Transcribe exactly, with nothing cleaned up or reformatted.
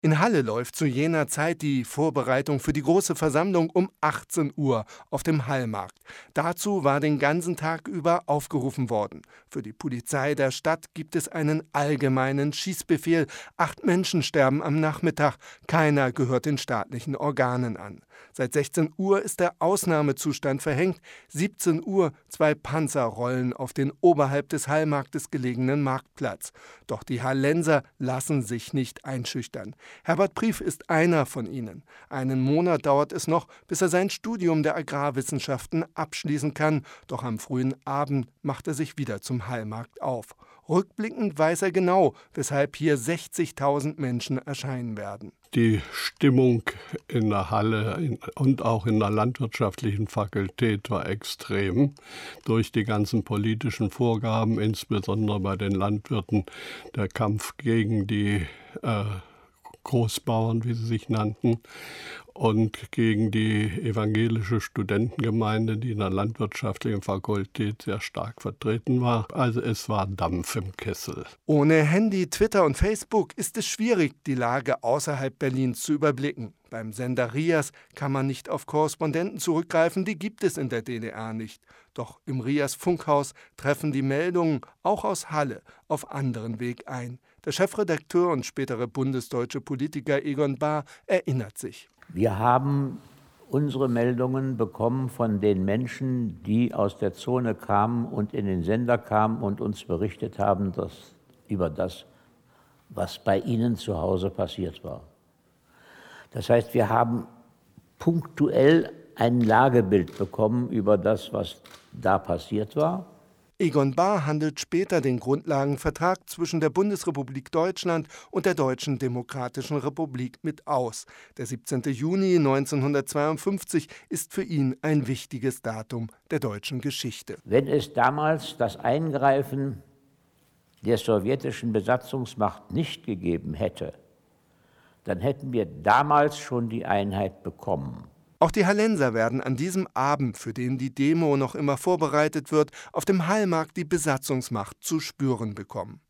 In Halle läuft zu jener Zeit die Vorbereitung für die große Versammlung um achtzehn Uhr auf dem Hallmarkt. Dazu war den ganzen Tag über aufgerufen worden. Für die Polizei der Stadt gibt es einen allgemeinen Schießbefehl. Acht Menschen sterben am Nachmittag. Keiner gehört den staatlichen Organen an. Seit sechzehn Uhr ist der Ausnahmezustand verhängt. siebzehn Uhr, zwei Panzer rollen auf den oberhalb des Hallmarktes gelegenen Marktplatz. Doch die Hallenser lassen sich nicht einschüchtern. Herbert Prief ist einer von ihnen. Einen Monat dauert es noch, bis er sein Studium der Agrarwissenschaften abschließen kann. Doch am frühen Abend macht er sich wieder zum Hallmarkt auf. Rückblickend weiß er genau, weshalb hier sechzigtausend Menschen erscheinen werden. Die Stimmung in der Halle und auch in der landwirtschaftlichen Fakultät war extrem. Durch die ganzen politischen Vorgaben, insbesondere bei den Landwirten, der Kampf gegen die äh, Großbauern, wie sie sich nannten, und gegen die evangelische Studentengemeinde, die in der landwirtschaftlichen Fakultät sehr stark vertreten war. Also es war Dampf im Kessel. Ohne Handy, Twitter und Facebook ist es schwierig, die Lage außerhalb Berlins zu überblicken. Beim Sender RIAS kann man nicht auf Korrespondenten zurückgreifen, die gibt es in der D D R nicht. Doch im RIAS-Funkhaus treffen die Meldungen, auch aus Halle, auf anderen Weg ein. Der Chefredakteur und spätere bundesdeutsche Politiker Egon Bahr erinnert sich. Wir haben unsere Meldungen bekommen von den Menschen, die aus der Zone kamen und in den Sender kamen und uns berichtet haben, dass, über das, was bei ihnen zu Hause passiert war. Das heißt, wir haben punktuell ein Lagebild bekommen über das, was da passiert war. Egon Bahr handelt später den Grundlagenvertrag zwischen der Bundesrepublik Deutschland und der Deutschen Demokratischen Republik mit aus. Der siebzehnten Juni neunzehnhundertzweiundfünfzig ist für ihn ein wichtiges Datum der deutschen Geschichte. Wenn es damals das Eingreifen der sowjetischen Besatzungsmacht nicht gegeben hätte, dann hätten wir damals schon die Einheit bekommen. Auch die Hallenser werden an diesem Abend, für den die Demo noch immer vorbereitet wird, auf dem Hallmarkt die Besatzungsmacht zu spüren bekommen.